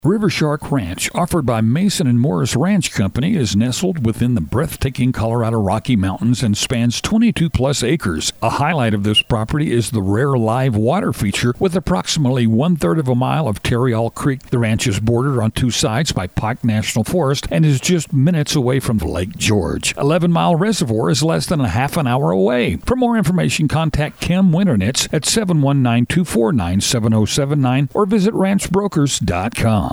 River Shark Ranch, offered by Mason and Morris Ranch Company, is nestled within the breathtaking Colorado Rocky Mountains and spans 22-plus acres. A highlight of this property is the rare live water feature with approximately one-third of a mile of Tarryall Creek. The ranch is bordered on two sides by Pike National Forest and is just minutes away from Lake George. 11 Mile Reservoir is less than a half an hour away. For more information, contact Kim Winternitz at 719-249-7079 or visit ranchbrokers.com.